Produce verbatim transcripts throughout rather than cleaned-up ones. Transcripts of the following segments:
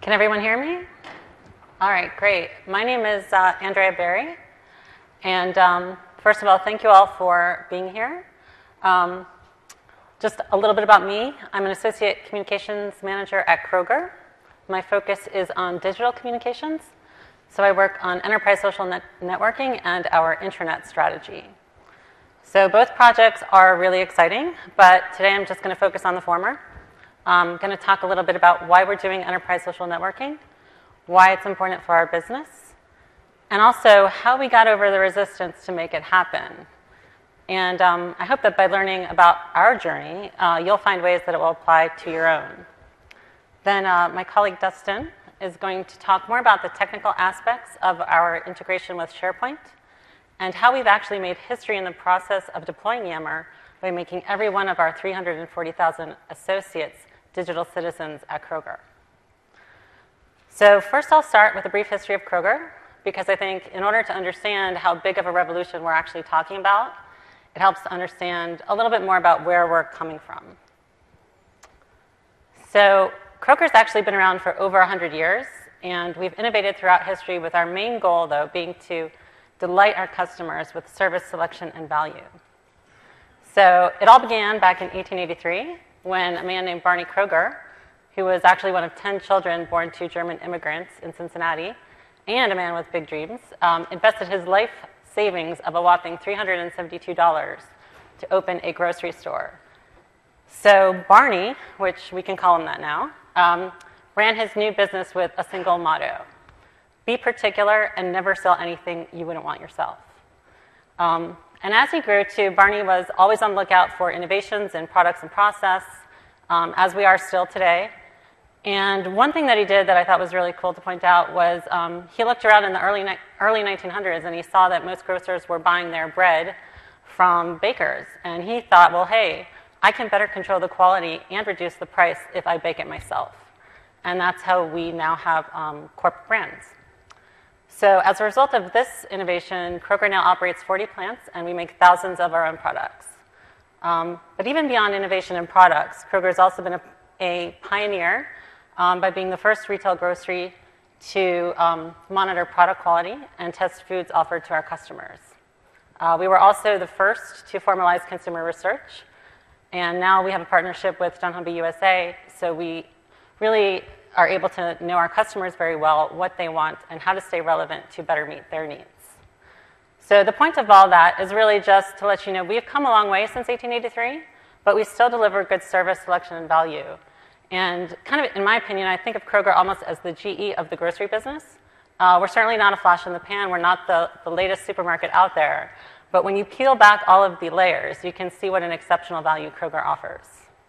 Can everyone hear me? All right, great. My name is uh, Andrea Berry. And um, first of all, thank you all for being here. Um, just a little bit about me. I'm an Associate Communications Manager at Kroger. My focus is on digital communications. So I work on enterprise social net networking and our intranet strategy. So both projects are really exciting, but today I'm just going to focus on the former. I'm going to talk a little bit about why we're doing enterprise social networking, why it's important for our business, and also how we got over the resistance to make it happen. And um, I hope that by learning about our journey, uh, you'll find ways that it will apply to your own. Then uh, my colleague Dustin is going to talk more about the technical aspects of our integration with SharePoint and how we've actually made history in the process of deploying Yammer by making every one of our three hundred forty thousand associates digital citizens at Kroger. So first I'll start with a brief history of Kroger, because I think in order to understand how big of a revolution we're actually talking about, it helps to understand a little bit more about where we're coming from. So Kroger's actually been around for over one hundred years, and we've innovated throughout history with our main goal, though, being to delight our customers with service, selection, and value. So it all began back in eighteen eighty-three when a man named Barney Kroger, who was actually one of ten children born to German immigrants in Cincinnati, and a man with big dreams, um, invested his life savings of a whopping three hundred seventy-two dollars to open a grocery store. So Barney, which we can call him that now, um, ran his new business with a single motto: be particular and never sell anything you wouldn't want yourself. Um, and as he grew too, Barney was always on the lookout for innovations in products and process, um, as we are still today. And one thing that he did that I thought was really cool to point out was um, he looked around in the early, early nineteen hundreds and he saw that most grocers were buying their bread from bakers. And he thought, well, hey, I can better control the quality and reduce the price if I bake it myself. And that's how we now have um, corporate brands. So as a result of this innovation, Kroger now operates forty plants, and we make thousands of our own products. Um, but even beyond innovation in products, Kroger has also been a, a pioneer um, by being the first retail grocery to um, monitor product quality and test foods offered to our customers. Uh, we were also the first to formalize consumer research, and now we have a partnership with dunnhumby U S A, so we really are able to know our customers very well, what they want, and how to stay relevant to better meet their needs. So the point of all that is really just to let you know we've come a long way since eighteen eighty-three, but we still deliver good service, selection, and value. And kind of, in my opinion, I think of Kroger almost as the G E of the grocery business. Uh, we're certainly not a flash in the pan. We're not the, the latest supermarket out there. But when you peel back all of the layers, you can see what an exceptional value Kroger offers.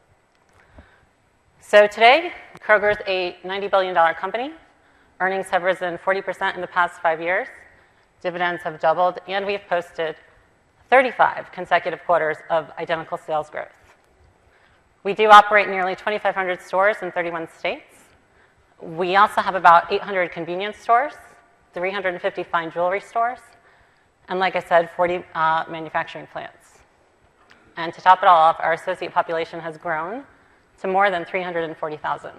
So today, Kroger's a ninety billion dollar company. Earnings have risen forty percent in the past five years. Dividends have doubled, and we've posted thirty-five consecutive quarters of identical sales growth. We do operate nearly twenty-five hundred stores in thirty-one states. We also have about eight hundred convenience stores, three hundred fifty fine jewelry stores, and like I said, forty uh, manufacturing plants. And to top it all off, our associate population has grown to more than three hundred forty thousand.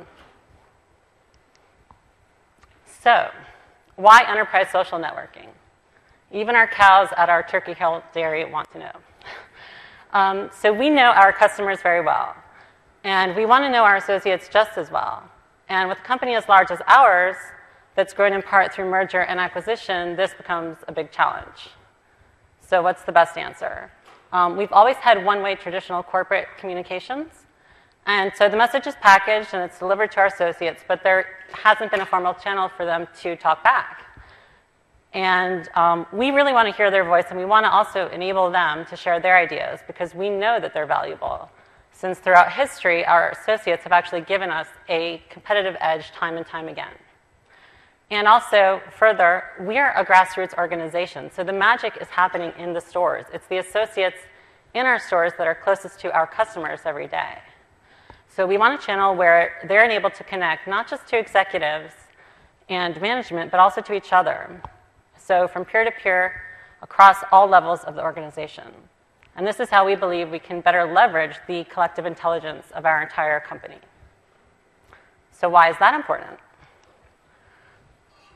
So, why enterprise social networking? Even our cows at our Turkey Hill dairy want to know. um, so we know our customers very well, and we want to know our associates just as well. And with a company as large as ours, that's grown in part through merger and acquisition, this becomes a big challenge. So what's the best answer? Um, we've always had one-way traditional corporate communications. And so the message is packaged and it's delivered to our associates, but there hasn't been a formal channel for them to talk back. And um, we really want to hear their voice, and we want to also enable them to share their ideas, because we know that they're valuable, since throughout history, our associates have actually given us a competitive edge time and time again. And also, further, we are a grassroots organization, so the magic is happening in the stores. It's the associates in our stores that are closest to our customers every day. So we want a channel where they're enabled to connect not just to executives and management, but also to each other. So from peer-to-peer across all levels of the organization. And this is how we believe we can better leverage the collective intelligence of our entire company. So why is that important?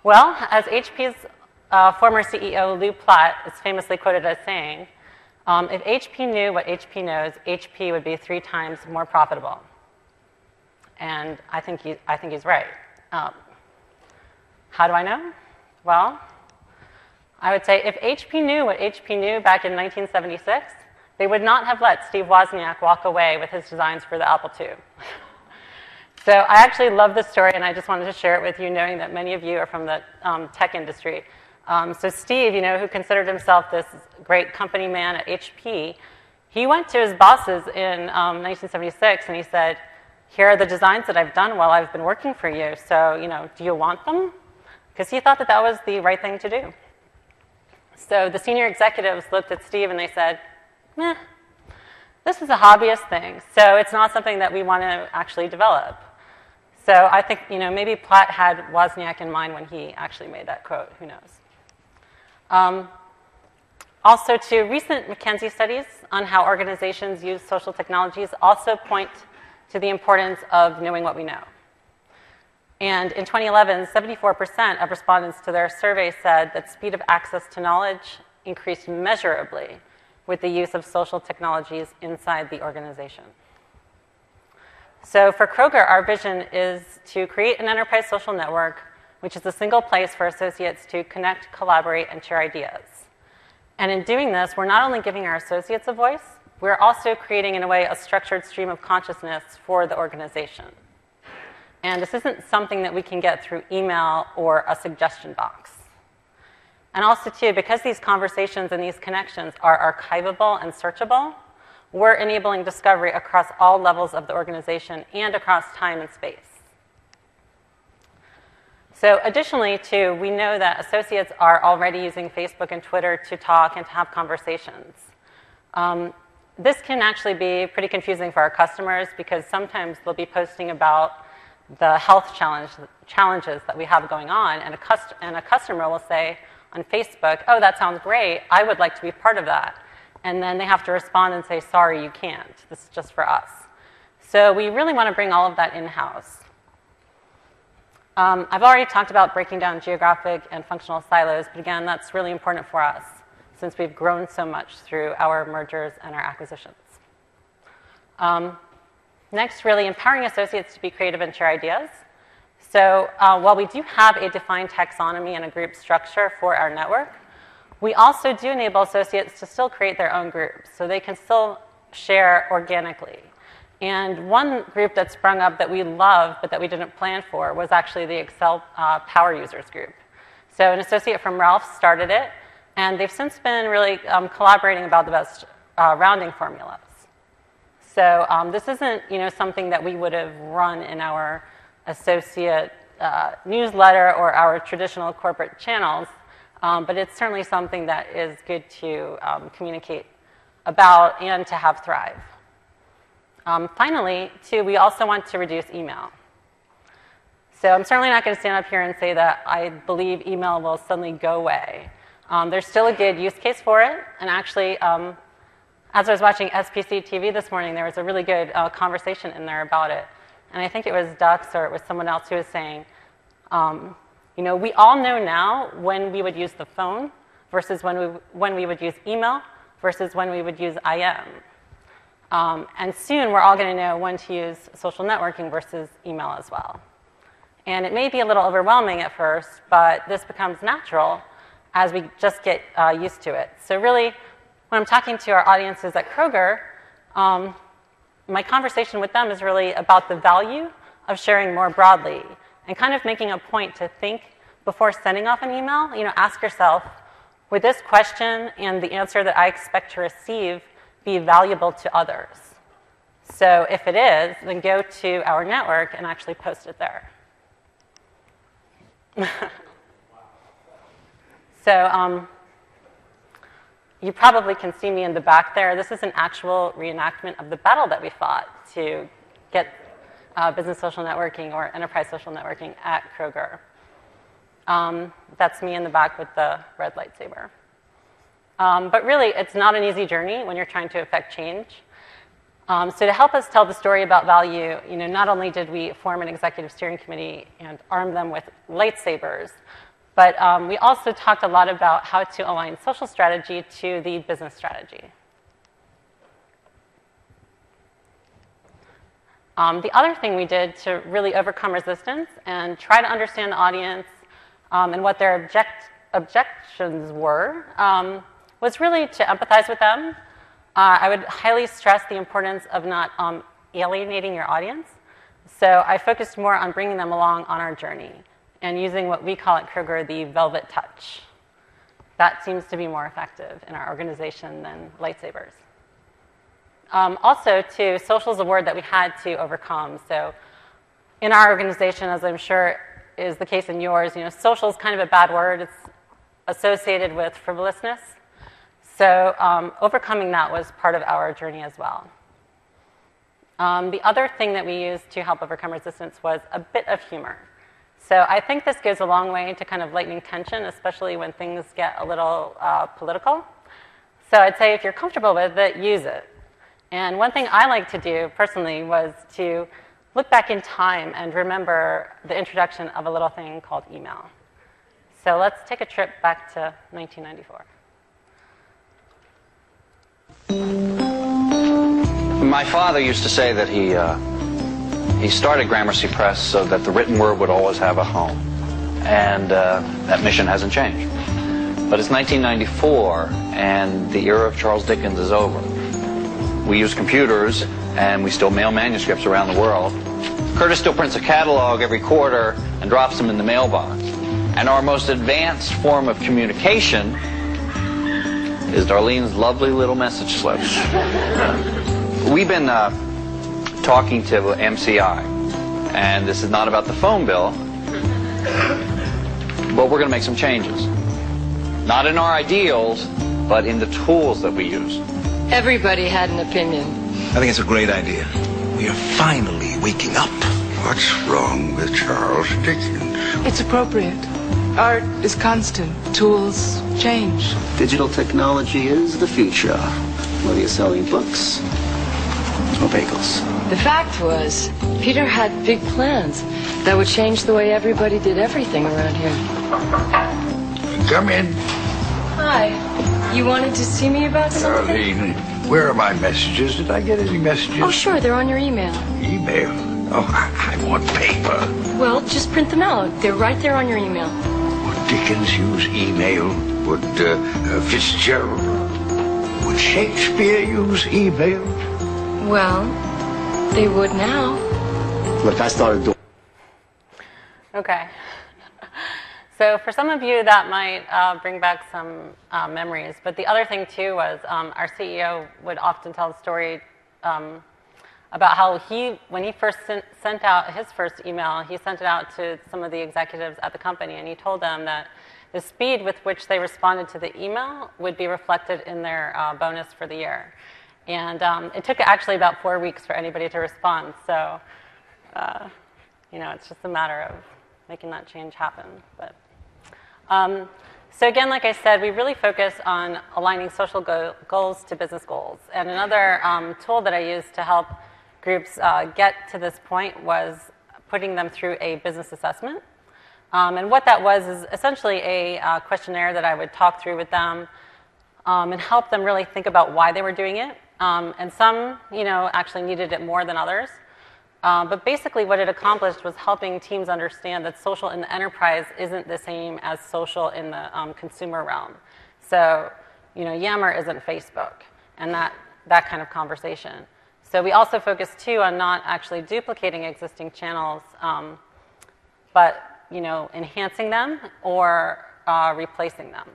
Well, as H P's uh, former C E O, Lou Platt, is famously quoted as saying, um, if H P knew what H P knows, H P would be three times more profitable. And I think, he, I think he's right. Um, how do I know? Well, I would say if H P knew what H P knew back in nineteen seventy-six, they would not have let Steve Wozniak walk away with his designs for the Apple two. So I actually love this story, and I just wanted to share it with you, knowing that many of you are from the um, tech industry. Um, so Steve, you know, who considered himself this great company man at H P, he went to his bosses in um, nineteen seventy-six, and he said, here are the designs that I've done while I've been working for you, so, you know, do you want them? Because he thought that that was the right thing to do. So the senior executives looked at Steve, and they said, meh, this is a hobbyist thing, so it's not something that we want to actually develop. So I think, you know, maybe Platt had Wozniak in mind when he actually made that quote. Who knows? Um, also, too, recent McKinsey studies on how organizations use social technologies also point to the importance of knowing what we know. And in twenty eleven, seventy-four percent of respondents to their survey said that speed of access to knowledge increased measurably with the use of social technologies inside the organization. So for Kroger, our vision is to create an enterprise social network, which is a single place for associates to connect, collaborate, and share ideas. And in doing this, we're not only giving our associates a voice, we're also creating, in a way, a structured stream of consciousness for the organization. And this isn't something that we can get through email or a suggestion box. And also, too, because these conversations and these connections are archivable and searchable, we're enabling discovery across all levels of the organization and across time and space. So additionally, too, we know that associates are already using Facebook and Twitter to talk and to have conversations. Um, this can actually be pretty confusing for our customers because sometimes they'll be posting about the health challenge, challenges that we have going on, and a, cust- and a customer will say on Facebook, oh, that sounds great, I would like to be part of that. And then they have to respond and say, sorry, you can't. This is just for us. So we really want to bring all of that in-house. Um, I've already talked about breaking down geographic and functional silos, but again, that's really important for us since we've grown so much through our mergers and our acquisitions. Um, next, really empowering associates to be creative and share ideas. So uh, while we do have a defined taxonomy and a group structure for our network, we also do enable associates to still create their own groups, so they can still share organically. And one group that sprung up that we love, but that we didn't plan for, was actually the Excel uh, Power Users group. So an associate from Ralph started it, and they've since been really um, collaborating about the best uh, rounding formulas. So um, this isn't, you know, something that we would have run in our associate uh, newsletter or our traditional corporate channels. Um, but it's certainly something that is good to um, communicate about and to have thrive. Um, finally, too, we also want to reduce email. So I'm certainly not going to stand up here and say that I believe email will suddenly go away. Um, there's still a good use case for it. And actually, um, as I was watching S P C T V this morning, there was a really good uh, conversation in there about it. And I think it was Dux or it was someone else who was saying, um, you know, we all know now when we would use the phone versus when we, when we would use email versus when we would use I M. Um, and soon we're all going to know when to use social networking versus email as well. And it may be a little overwhelming at first, but this becomes natural as we just get uh, used to it. So really, when I'm talking to our audiences at Kroger, um, my conversation with them is really about the value of sharing more broadly and kind of making a point to think before sending off an email. You know, ask yourself, would this question and the answer that I expect to receive be valuable to others? So if it is, then go to our network and actually post it there. So um, you probably can see me in the back there. This is an actual reenactment of the battle that we fought to get uh, business social networking or enterprise social networking at Kroger. Um, that's me in the back with the red lightsaber. Um, but really, it's not an easy journey when you're trying to affect change. Um, so to help us tell the story about value, you know, not only did we form an executive steering committee and arm them with lightsabers, But um, we also talked a lot about how to align social strategy to the business strategy. Um, the other thing we did to really overcome resistance and try to understand the audience um, and what their object objections were um, was really to empathize with them. Uh, I would highly stress the importance of not um, alienating your audience. So I focused more on bringing them along on our journey and using what we call at Kroger the velvet touch. That seems to be more effective in our organization than lightsabers. Um, also, too, social is a word that we had to overcome. So in our organization, as I'm sure is the case in yours, you know, social is kind of a bad word. It's associated with frivolousness. So um, overcoming that was part of our journey as well. Um, the other thing that we used to help overcome resistance was a bit of humor. So I think this goes a long way to kind of lightening tension, especially when things get a little uh, political. So I'd say if you're comfortable with it, use it. And one thing I like to do personally was to look back in time and remember the introduction of a little thing called email. So let's take a trip back to nineteen ninety-four. My father used to say that he, uh, he started Gramercy Press so that the written word would always have a home. And uh, that mission hasn't changed. But it's nineteen ninety-four, and the era of Charles Dickens is over. We use computers, and we still mail manuscripts around the world. Curtis still prints a catalog every quarter and drops them in the mailbox. And our most advanced form of communication is Darlene's lovely little message slips. We've been uh, talking to M C I, and this is not about the phone bill, but we're going to make some changes. Not in our ideals, but in the tools that we use. Everybody had an opinion. I think it's a great idea. We are finally waking up. What's wrong with Charles Dickens? It's appropriate. Art is constant. Tools change. Digital technology is the future. Whether you're selling books or bagels. The fact was, Peter had big plans that would change the way everybody did everything around here. Come in. Hi. You wanted to see me about something? Darlene, where are my messages? Did I get any messages? Oh, sure. They're on your email. Email? Oh, I, I want paper. Well, just print them out. They're right there on your email. Would Dickens use email? Would uh, uh, Fitzgerald? Would Shakespeare use email? Well, they would now. Look, I started doing... Okay. So for some of you, that might uh, bring back some uh, memories. But the other thing, too, was um, our C E O would often tell the story um, about how he, when he first sent, sent out his first email, he sent it out to some of the executives at the company, and he told them that the speed with which they responded to the email would be reflected in their uh, bonus for the year. And um, it took actually about four weeks for anybody to respond. So, uh, you know, it's just a matter of making that change happen. But um, so again, like I said, we really focus on aligning social go- goals to business goals. And another um, tool that I used to help groups uh, get to this point was putting them through a business assessment. Um, and what that was is essentially a uh, questionnaire that I would talk through with them um, and help them really think about why they were doing it. Um, and some, you know, actually needed it more than others. Um, but basically what it accomplished was helping teams understand that social in the enterprise isn't the same as social in the um, consumer realm. So, you know, Yammer isn't Facebook, and that, that kind of conversation. So we also focus, too, on not actually duplicating existing channels, um, but, you know, enhancing them or uh, replacing them.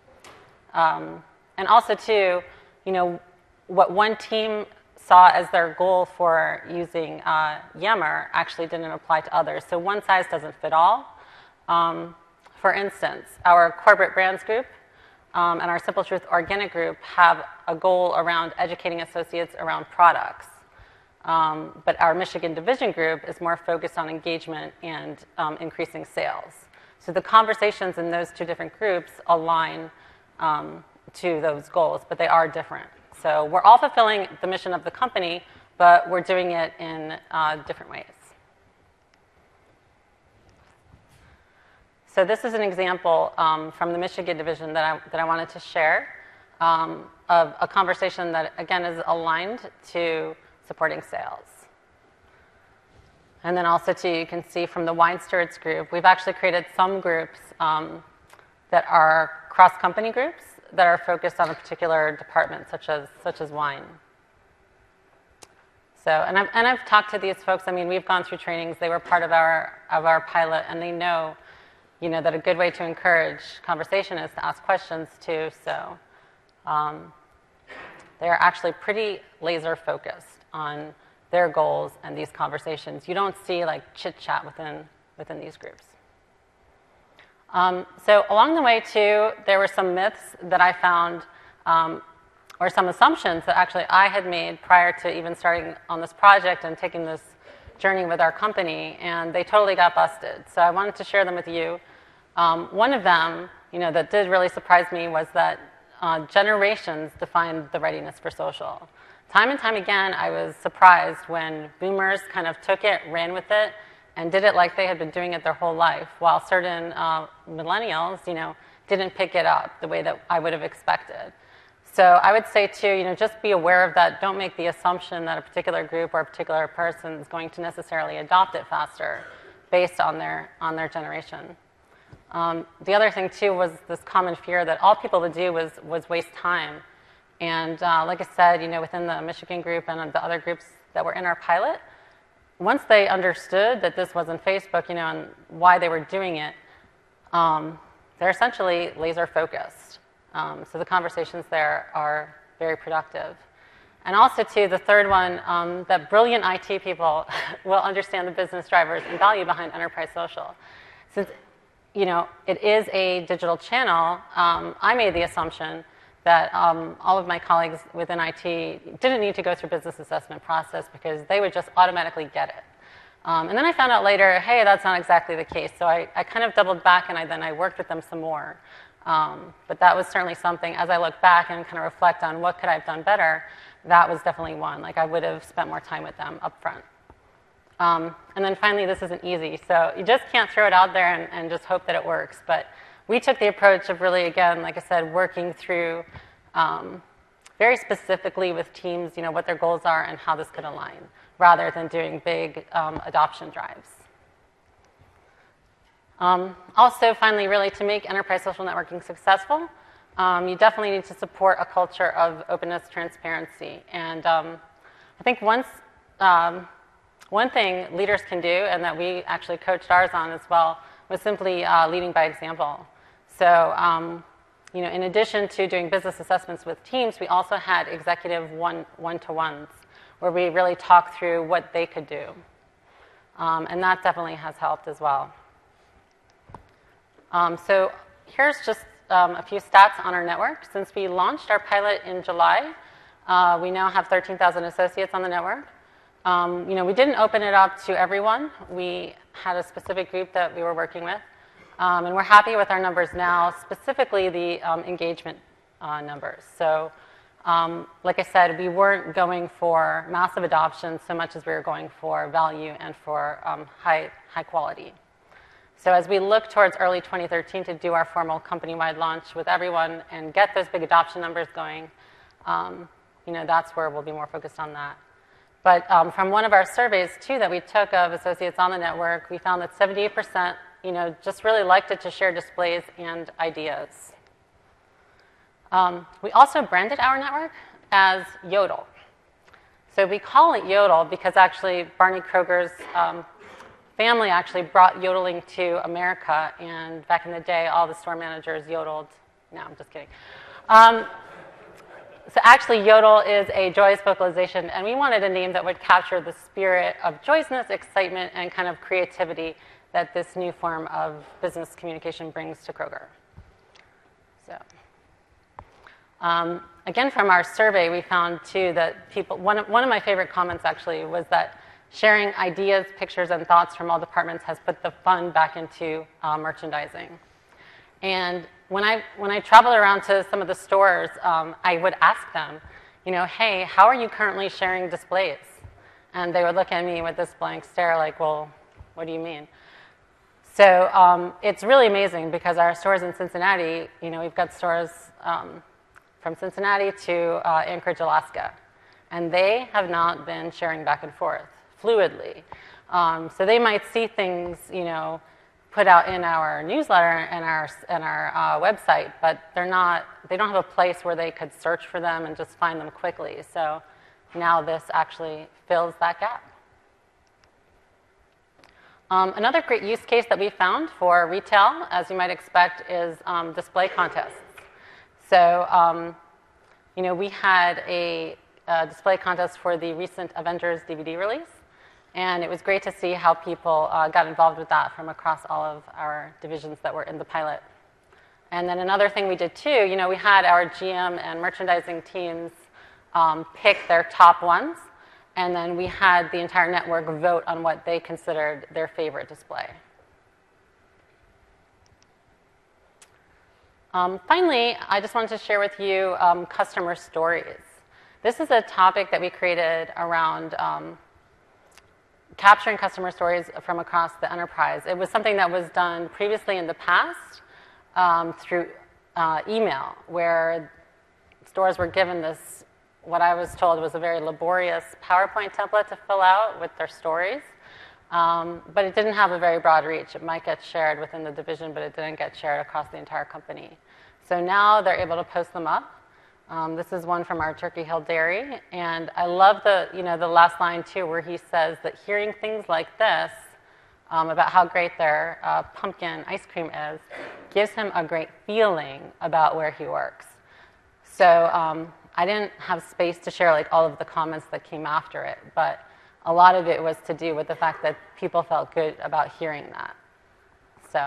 Um, and also, too, you know, what one team saw as their goal for using uh, Yammer actually didn't apply to others. So one size doesn't fit all. Um, for instance, our corporate brands group um, and our Simple Truth Organic group have a goal around educating associates around products. Um, but our Michigan division group is more focused on engagement and um, increasing sales. So the conversations in those two different groups align um, to those goals, but they are different. So we're all fulfilling the mission of the company, but we're doing it in uh, different ways. So this is an example um, from the Michigan division that I, that I wanted to share um, of a conversation that, again, is aligned to supporting sales. And then also, too, you can see from the Wine Stewards group, we've actually created some groups um, that are cross-company groups that are focused on a particular department, such as, such as wine. So, and I've, and I've talked to these folks. I mean, we've gone through trainings. They were part of our, of our pilot, and they know, you know, that a good way to encourage conversation is to ask questions, too. So um, they're actually pretty laser-focused on their goals and these conversations. You don't see, like, chit-chat within, within these groups. Um, so along the way, too, there were some myths that I found um, or some assumptions that actually I had made prior to even starting on this project and taking this journey with our company, and they totally got busted. So I wanted to share them with you. Um, one of them, you know, that did really surprise me was that uh, generations defined the readiness for social. Time and time again, I was surprised when boomers kind of took it, ran with it, and did it like they had been doing it their whole life, while certain uh, millennials, you know, didn't pick it up the way that I would have expected. So I would say, too, you know, just be aware of that. Don't make the assumption that a particular group or a particular person is going to necessarily adopt it faster based on their, on their generation. Um, the other thing, too, was this common fear that all people would do was, was waste time. And uh, like I said, you know, within the Michigan group and the other groups that were in our pilot, once they understood that this wasn't Facebook, you know, and why they were doing it, um, they're essentially laser focused. Um, so the conversations there are very productive. And also, too, the third one, um, that brilliant I T people will understand the business drivers and value behind enterprise social. Since, you know, it is a digital channel, um, I made the assumption that um, all of my colleagues within I T didn't need to go through business assessment process because they would just automatically get it. Um, and then I found out later, hey, that's not exactly the case. So I, I kind of doubled back, and I, then I worked with them some more. Um, but that was certainly something, as I look back and kind of reflect on what could I have done better, that was definitely one. Like, I would have spent more time with them up front. Um, and then finally, this isn't easy. So you just can't throw it out there and, and just hope that it works. But we took the approach of really, again, like I said, working through um, very specifically with teams, you know, what their goals are and how this could align, rather than doing big um, adoption drives. Um, also, finally, really, to make enterprise social networking successful, um, you definitely need to support a culture of openness, transparency. And um, I think once, um, one thing leaders can do, and that we actually coached ours on as well, was simply uh, leading by example. So, um, you know, in addition to doing business assessments with teams, we also had executive one, one-to-ones, where we really talked through what they could do. Um, and that definitely has helped as well. Um, so here's just um, a few stats on our network. Since we launched our pilot in July, uh, we now have thirteen thousand associates on the network. Um, you know, we didn't open it up to everyone. We had a specific group that we were working with. Um, and we're happy with our numbers now, specifically the um, engagement uh, numbers. So um, like I said, we weren't going for massive adoption so much as we were going for value and for um, high, high quality. So as we look towards early twenty thirteen to do our formal company-wide launch with everyone and get those big adoption numbers going, um, you know, that's where we'll be more focused on that. But um, from one of our surveys, too, that we took of associates on the network, we found that seventy-eight percent, you know, just really liked it to share displays and ideas. Um, we also branded our network as Yodel. So we call it Yodel because actually Barney Kroger's um, family actually brought yodeling to America, and back in the day, all the store managers yodeled. No, I'm just kidding. Um, so actually, Yodel is a joyous vocalization, and we wanted a name that would capture the spirit of joyousness, excitement, and kind of creativity that this new form of business communication brings to Kroger. So, um, again, from our survey, we found, too, that people, one of, one of my favorite comments, actually, was that sharing ideas, pictures, and thoughts from all departments has put the fun back into uh, merchandising. And when I, when I traveled around to some of the stores, um, I would ask them, you know, hey, how are you currently sharing displays? And they would look at me with this blank stare like, well, what do you mean? So um, it's really amazing because our stores in Cincinnati, you know, we've got stores um, from Cincinnati to uh, Anchorage, Alaska, and they have not been sharing back and forth fluidly. Um, so they might see things, you know, put out in our newsletter and our and our uh, website, but they're not. They don't have a place where they could search for them and just find them quickly. So now this actually fills that gap. Um, another great use case that we found for retail, as you might expect, is um, display contests. So, um, you know, we had a, a display contest for the recent Avengers D V D release, and it was great to see how people uh, got involved with that from across all of our divisions that were in the pilot. And then another thing we did too, you know, we had our G M and merchandising teams um, pick their top ones. And then we had the entire network vote on what they considered their favorite display. Um, finally, I just wanted to share with you um, customer stories. This is a topic that we created around um, capturing customer stories from across the enterprise. It was something that was done previously in the past um, through uh, email, where stores were given this, what I was told was a very laborious PowerPoint template to fill out with their stories. Um, but it didn't have a very broad reach. It might get shared within the division, but it didn't get shared across the entire company. So now they're able to post them up. Um, this is one from our Turkey Hill Dairy. And I love the, you know, the last line, too, where he says that hearing things like this um, about how great their uh, pumpkin ice cream is gives him a great feeling about where he works. So um, I didn't have space to share like all of the comments that came after it, but a lot of it was to do with the fact that people felt good about hearing that. So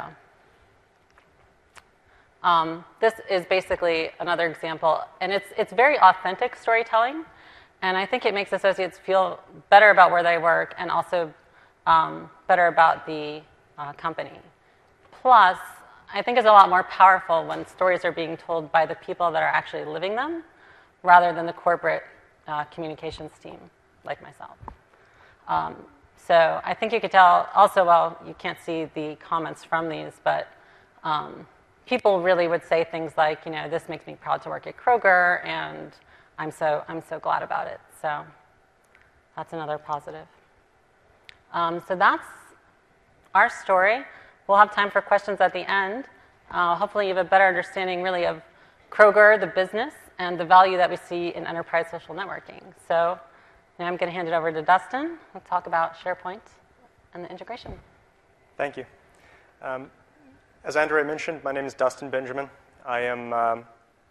um, this is basically another example, and it's it's very authentic storytelling, and I think it makes associates feel better about where they work and also um, better about the uh, company. Plus, I think it's a lot more powerful when stories are being told by the people that are actually living them, rather than the corporate uh, communications team, like myself. Um, so I think you could tell also, well, you can't see the comments from these, but um, people really would say things like, you know, this makes me proud to work at Kroger, and I'm so, I'm so glad about it. So that's another positive. Um, so that's our story. We'll have time for questions at the end. Uh, hopefully you have a better understanding, really, of Kroger, the business, and the value that we see in enterprise social networking. So now I'm going to hand it over to Dustin. We'll talk about SharePoint and the integration. Thank you. Um, as Andrea mentioned, my name is Dustin Benjamin. I am um,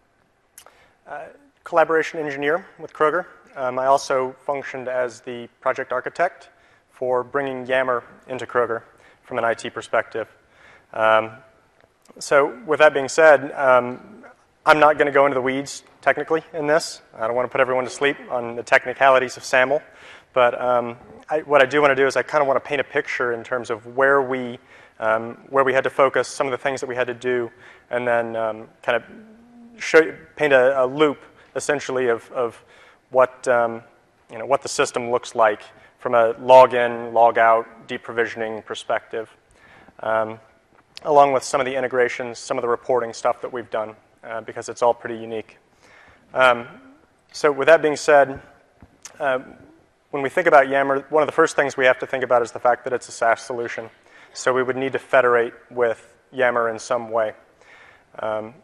a collaboration engineer with Kroger. Um, I also functioned as the project architect for bringing Yammer into Kroger from an I T perspective. Um, so with that being said, um, I'm not going to go into the weeds technically in this. I don't want to put everyone to sleep on the technicalities of SAML. But um, I, what I do want to do is I kind of want to paint a picture in terms of where we, um, where we had to focus, some of the things that we had to do, and then um, kind of show, paint a, a loop, essentially, of, of what, um, you know, what the system looks like from a log-in, log-out, deprovisioning perspective, um, along with some of the integrations, some of the reporting stuff that we've done. Uh, because it's all pretty unique. Um, so with that being said, uh, when we think about Yammer, one of the first things we have to think about is the fact that it's a SaaS solution. So we would need to federate with Yammer in some way. Um,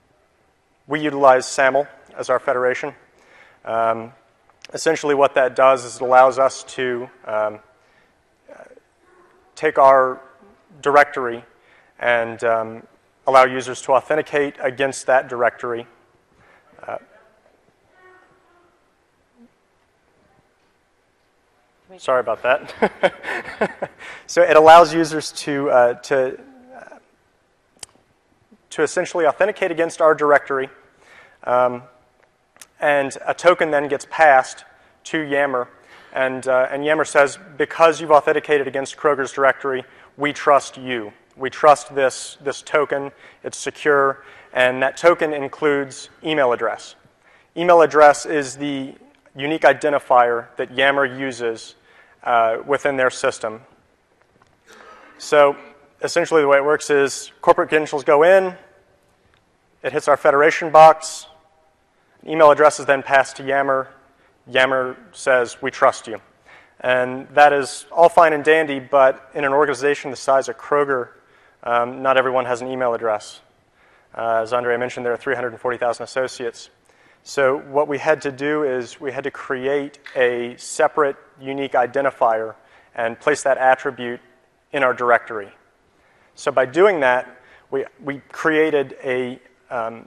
we utilize SAML as our federation. Um, essentially what that does is it allows us to um, take our directory and um, allow users to authenticate against that directory. Uh, sorry about that. So it allows users to uh, to uh, to essentially authenticate against our directory, um, and a token then gets passed to Yammer, and uh, and Yammer says, because you've authenticated against Kroger's directory, we trust you. We trust this, this token, it's secure, and that token includes email address. Email address is the unique identifier that Yammer uses uh, within their system. So essentially the way it works is corporate credentials go in, it hits our federation box, an email address is then passed to Yammer. Yammer says, we trust you. And that is all fine and dandy, but in an organization the size of Kroger, um, not everyone has an email address. Uh, as Andrea mentioned, there are three hundred forty thousand associates. So what we had to do is we had to create a separate, unique identifier and place that attribute in our directory. So by doing that, we, we created a, um,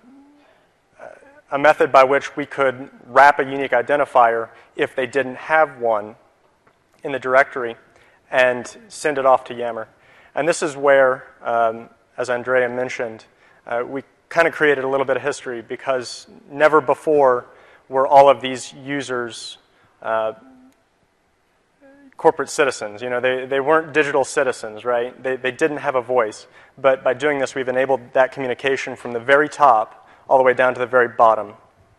a method by which we could wrap a unique identifier if they didn't have one in the directory and send it off to Yammer. And this is where, um, as Andrea mentioned, uh, we kind of created a little bit of history because never before were all of these users uh, corporate citizens. You know, they, they weren't digital citizens, right? They, they didn't have a voice. But by doing this, we've enabled that communication from the very top all the way down to the very bottom.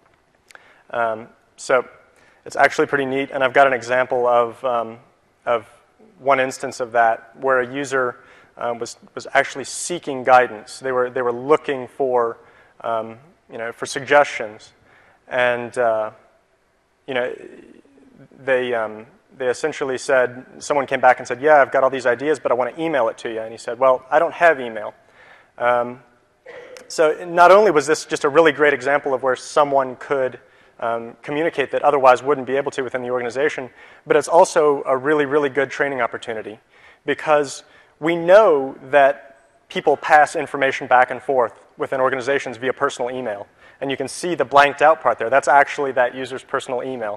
Um, so it's actually pretty neat, and I've got an example of, um, of one instance of that where a user um, was, was actually seeking guidance. They were, they were looking for, um, you know, for suggestions. And, uh, you know, they, um, they essentially said, someone came back and said, yeah, I've got all these ideas, but I want to email it to you. And he said, well, I don't have email. Um, so not only was this just a really great example of where someone could um, communicate that otherwise wouldn't be able to within the organization, but it's also a really, really good training opportunity because we know that people pass information back and forth within organizations via personal email. And you can see the blanked out part there. That's actually that user's personal email.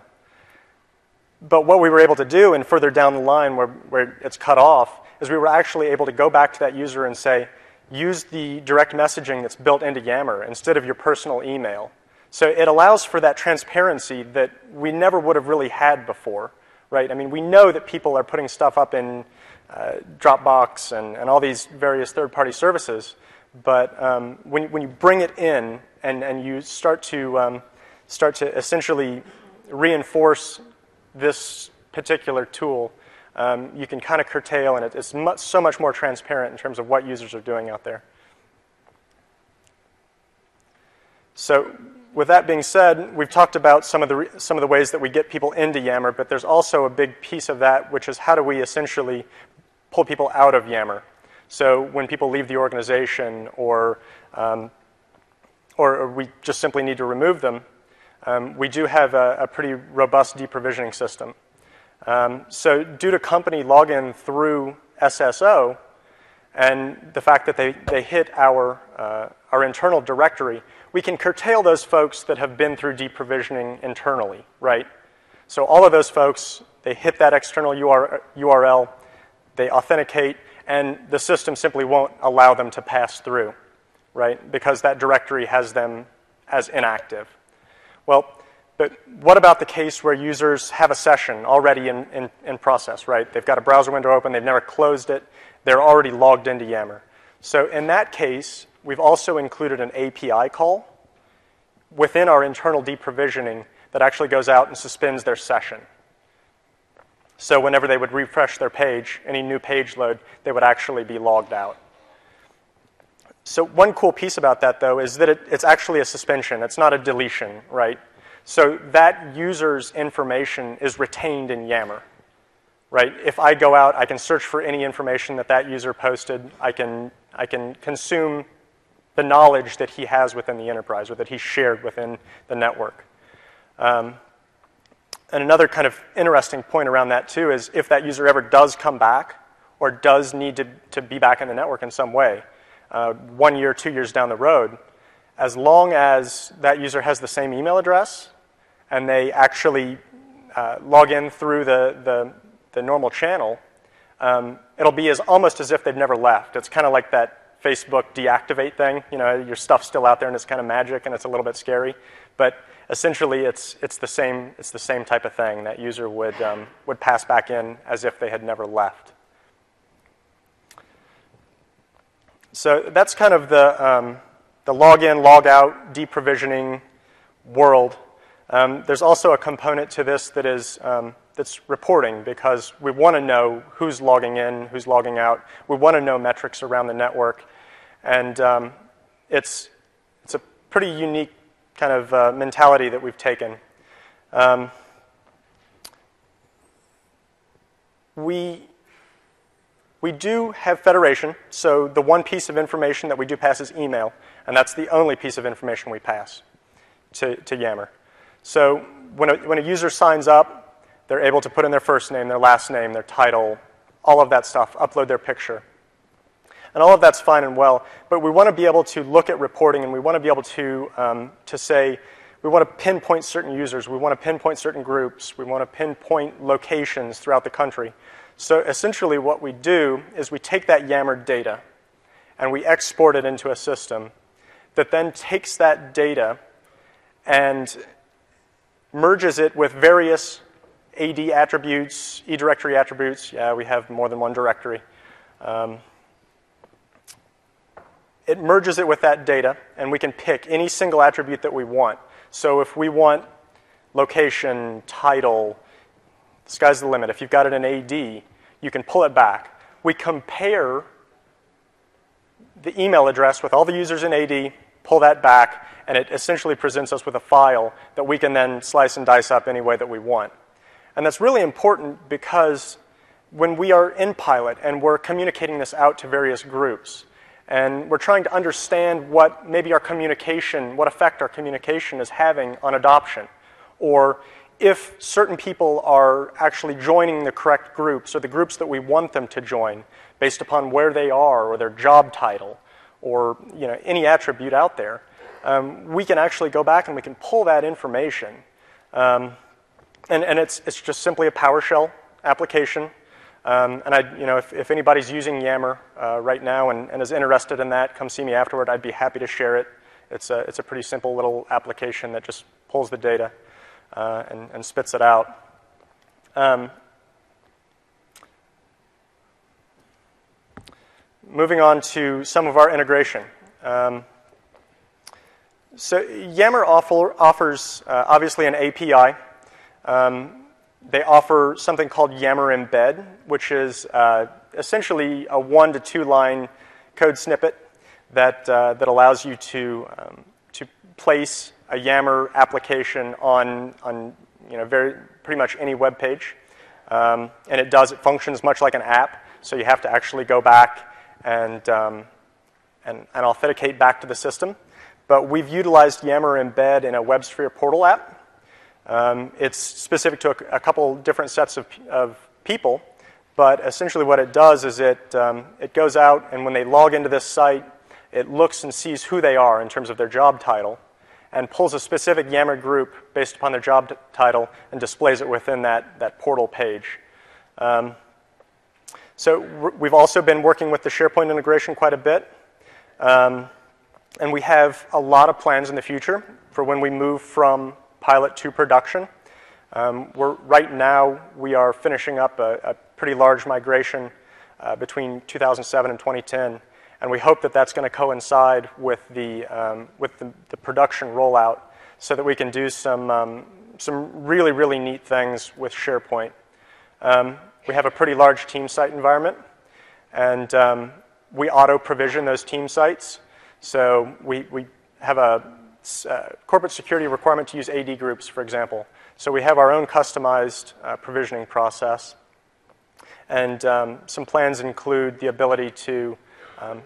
But what we were able to do, and further down the line where, where it's cut off, is we were actually able to go back to that user and say, use the direct messaging that's built into Yammer instead of your personal email. So it allows for that transparency that we never would have really had before, right? I mean, we know that people are putting stuff up in uh, Dropbox and, and all these various third-party services, but um, when, when you bring it in and, and you start to, um, start to essentially reinforce this particular tool, um, you can kind of curtail, and it, it's much, so much more transparent in terms of what users are doing out there. So with that being said, we've talked about some of the, some of the ways that we get people into Yammer, but there's also a big piece of that, which is how do we essentially pull people out of Yammer? So when people leave the organization or, um, or, or we just simply need to remove them, Um, we do have a, a pretty robust deprovisioning system. Um, so due to company login through S S O and the fact that they, they hit our, uh, our internal directory, we can curtail those folks that have been through deprovisioning internally, right? So all of those folks, they hit that external U R L, they authenticate, and the system simply won't allow them to pass through, right? Because that directory has them as inactive. Well, but what about the case where users have a session already in, in, in process, right? They've got a browser window open, they've never closed it, they're already logged into Yammer. So in that case, we've also included an A P I call within our internal deprovisioning that actually goes out and suspends their session. So whenever they would refresh their page, any new page load, they would actually be logged out. So one cool piece about that, though, is that it, it's actually a suspension. It's not a deletion, right? So that user's information is retained in Yammer, right? If I go out, I can search for any information that that user posted. I can, I can consume the knowledge that he has within the enterprise or that he shared within the network. Um, and another kind of interesting point around that, too, is if that user ever does come back or does need to, to be back in the network in some way, Uh, one year, two years down the road, as long as that user has the same email address and they actually uh, log in through the, the, the normal channel, um, it'll be as, almost as if they've never left. It's kind of like that Facebook deactivate thing. You know, your stuff's still out there and it's kind of magic and it's a little bit scary. But essentially, it's, it's, the, same, it's the same type of thing. That user would, um, would pass back in as if they had never left. So that's kind of the, um, the login, logout, deprovisioning world. Um, there's also a component to this that is um, that's reporting, because we want to know who's logging in, who's logging out. We want to know metrics around the network. And um, it's, it's a pretty unique kind of uh, mentality that we've taken. Um, we, we do have federation, so the one piece of information that we do pass is email, and that's the only piece of information we pass to, to Yammer. So when a, when a user signs up, they're able to put in their first name, their last name, their title, all of that stuff, upload their picture. And all of that's fine and well, but we want to be able to look at reporting, and we want to be able to, um, to say, we want to pinpoint certain users, we want to pinpoint certain groups, we want to pinpoint locations throughout the country. So essentially what we do is we take that Yammer data and we export it into a system that then takes that data and merges it with various A D attributes, eDirectory attributes. Yeah, we have more than one directory. Um, it merges it with that data, and we can pick any single attribute that we want. So if we want location, title, the sky's the limit. If you've got it in A D, you can pull it back. We compare the email address with all the users in A D, pull that back, and it essentially presents us with a file that we can then slice and dice up any way that we want. And that's really important because when we are in pilot and we're communicating this out to various groups, and we're trying to understand what maybe our communication, what effect our communication is having on adoption, or if certain people are actually joining the correct groups or the groups that we want them to join based upon where they are or their job title or you know, any attribute out there, um, we can actually go back and we can pull that information. Um, and and it's, it's just simply a PowerShell application. Um, and I, you know, if, if anybody's using Yammer uh, right now and, and is interested in that, come see me afterward. I'd be happy to share it. It's a, it's a pretty simple little application that just pulls the data uh, and, and spits it out. Um, moving on to some of our integration. Um, so Yammer offer, offers, uh, obviously, an A P I. Um, They offer something called Yammer Embed, which is uh, essentially a one to two line code snippet that uh, that allows you to um, to place a Yammer application on on you know very pretty much any web page, um, and it does it functions much like an app. So you have to actually go back and um, and, and authenticate back to the system. But we've utilized Yammer Embed in a WebSphere portal app. Um, it's specific to a, a couple different sets of, of people, but essentially what it does is it, um, it goes out, and when they log into this site, it looks and sees who they are in terms of their job title, and pulls a specific Yammer group based upon their job title and displays it within that, that portal page. Um, so we've also been working with the SharePoint integration quite a bit, um, and we have a lot of plans in the future for when we move from pilot to production. Um, we're, right now, we are finishing up a, a pretty large migration uh, between two thousand seven and twenty ten, and we hope that that's going to coincide with the um, with the, the production rollout, so that we can do some um, some really really neat things with SharePoint. Um, we have a pretty large team site environment, and um, we auto provision those team sites. So we we have a Uh, corporate security requirement to use A D groups, for example. So we have our own customized uh, provisioning process. And um, some plans include the ability to um,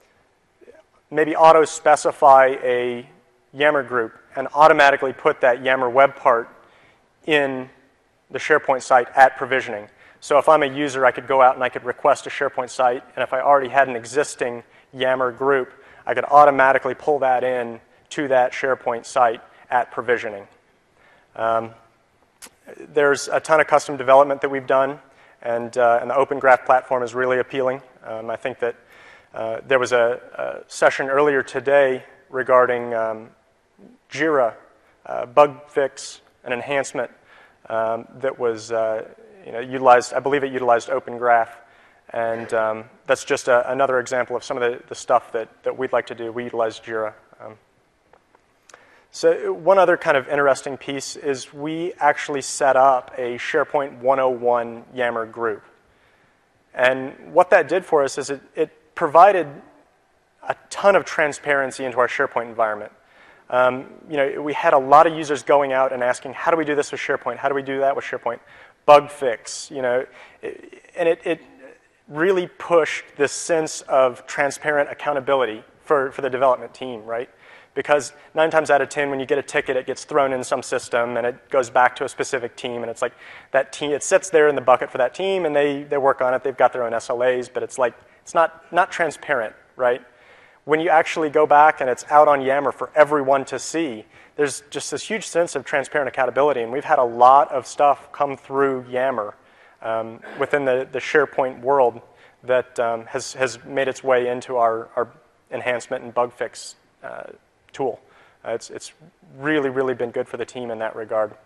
maybe auto-specify a Yammer group and automatically put that Yammer web part in the SharePoint site at provisioning. So if I'm a user, I could go out and I could request a SharePoint site, and if I already had an existing Yammer group, I could automatically pull that in to that SharePoint site at provisioning. Um, there's a ton of custom development that we've done, and, uh, and the Open Graph platform is really appealing. Um, I think that uh, there was a, a session earlier today regarding um, Jira, uh, bug fix, and enhancement um, that was uh, you know, utilized, I believe it utilized Open Graph, and um, that's just a, another example of some of the, the stuff that, that we'd like to do. We utilize Jira. Um, So one other kind of interesting piece is we actually set up a SharePoint one oh one Yammer group. And what that did for us is it, it provided a ton of transparency into our SharePoint environment. Um, you know, we had a lot of users going out and asking, how do we do this with SharePoint? How do we do that with SharePoint? Bug fix, you know, and it, it really pushed this sense of transparent accountability for, for the development team, right? Because nine times out of ten, when you get a ticket, it gets thrown in some system, and it goes back to a specific team, and it's like that team, it sits there in the bucket for that team, and they, they work on it. They've got their own S L As, but it's like, it's not, not transparent, right? When you actually go back and it's out on Yammer for everyone to see, there's just this huge sense of transparent accountability, and we've had a lot of stuff come through Yammer um, within the, the SharePoint world that um, has, has made its way into our, our enhancement and bug fix uh, tool. Uh, it's, it's really, really been good for the team in that regard.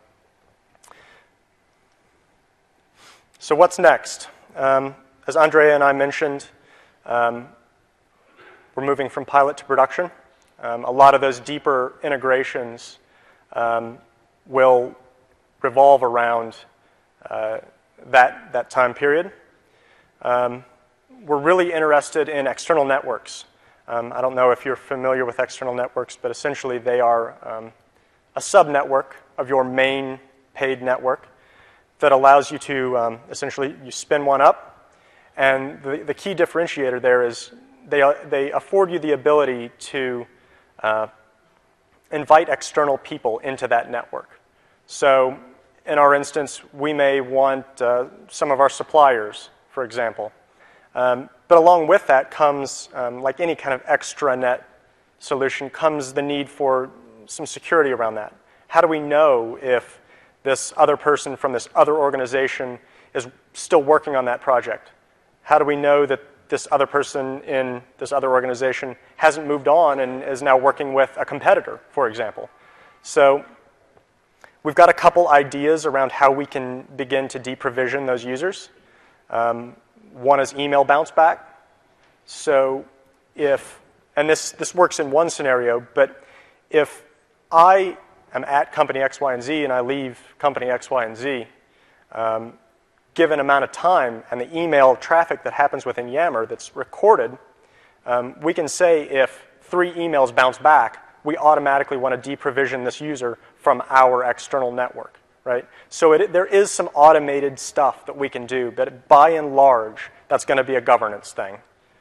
So what's next? Um, as Andrea and I mentioned, um, we're moving from pilot to production. Um, a lot of those deeper integrations um, will revolve around uh, that, that time period. Um, we're really interested in external networks. Um, I don't know if you're familiar with external networks, but essentially they are um, a sub-network of your main paid network that allows you to um, essentially, you spin one up, and the, the key differentiator there is they, uh, they afford you the ability to uh, invite external people into that network. So in our instance, we may want uh, some of our suppliers, for example. Um, but along with that comes, um, like any kind of extranet solution, comes the need for some security around that. How do we know if this other person from this other organization is still working on that project? How do we know that this other person in this other organization hasn't moved on and is now working with a competitor, for example? So we've got a couple ideas around how we can begin to deprovision those users. Um, One is email bounce back. So if, and this, this works in one scenario, but if I am at company X, Y, and Z and I leave company X, Y, and Z, um, given amount of time and the email traffic that happens within Yammer that's recorded, um, we can say if three emails bounce back, we automatically want to deprovision this user from our external network. Right? So it, there is some automated stuff that we can do, but by and large, that's going to be a governance thing.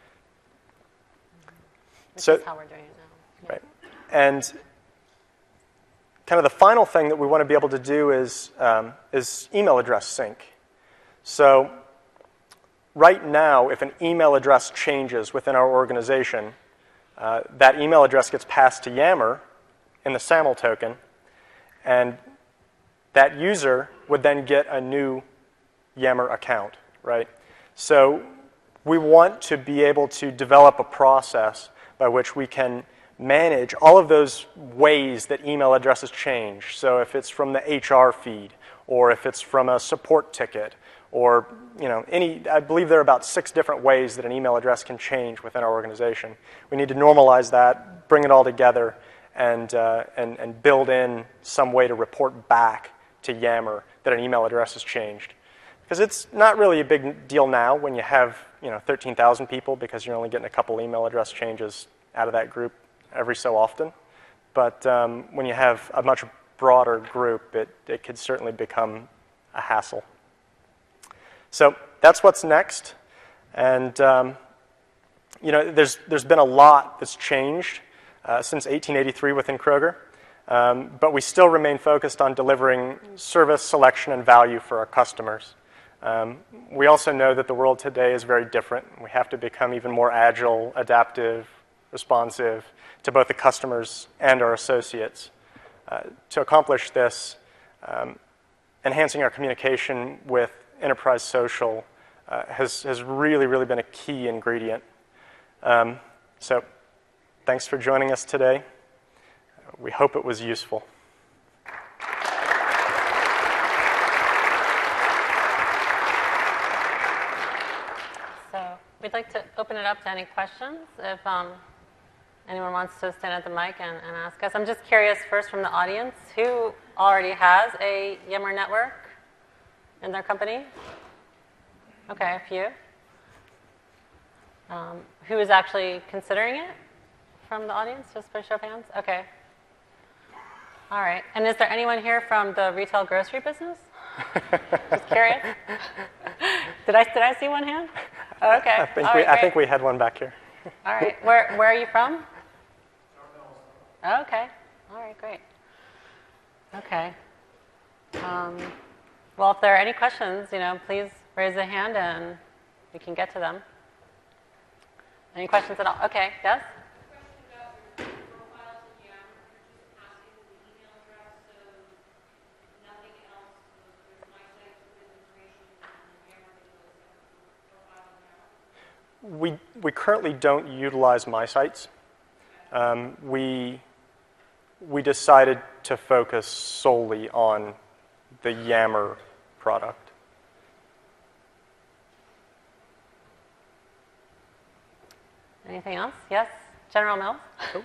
Which so, is how we're doing it now. Yeah. Right. And kind of the final thing that we want to be able to do is, um, is email address sync. So right now, if an email address changes within our organization, uh, that email address gets passed to Yammer in the SAML token, and that user would then get a new Yammer account, right? So we want to be able to develop a process by which we can manage all of those ways that email addresses change. So if it's from the H R feed, or if it's from a support ticket, or you know, any, I believe there are about six different ways that an email address can change within our organization. We need to normalize that, bring it all together, and, uh, and, and build in some way to report back to Yammer that an email address has changed. Because it's not really a big deal now when you have you know, thirteen thousand people, because you're only getting a couple email address changes out of that group every so often. But um, when you have a much broader group, it, it could certainly become a hassle. So that's what's next. And um, you know, there's, there's been a lot that's changed uh, since eighteen eighty-three within Kroger. Um, but we still remain focused on delivering service, selection, and value for our customers. Um, we also know that the world today is very different. We have to become even more agile, adaptive, responsive to both the customers and our associates. Uh, to accomplish this, um, enhancing our communication with enterprise social uh, has, has really, really been a key ingredient. Um, so thanks for joining us today. We hope it was useful. So we'd like to open it up to any questions. If um, Anyone wants to stand at the mic and, and ask us? I'm just curious first from the audience, who already has a Yammer network in their company? Okay, a few. Um, who is actually considering it from the audience, just by show of hands? Okay. All right. And is there anyone here from the retail grocery business? Just curious. did I did I see one hand? Oh, okay. I think All we right, I think we had one back here. All right. Where where are you from? Okay. All right. Great. Okay. Um, well, if there are any questions, you know, please raise a hand and we can get to them. Any questions at all? Okay. Yes. We, we currently don't utilize MySites. Um, we, we decided to focus solely on the Yammer product. Anything else? Yes? General Mills? Oh.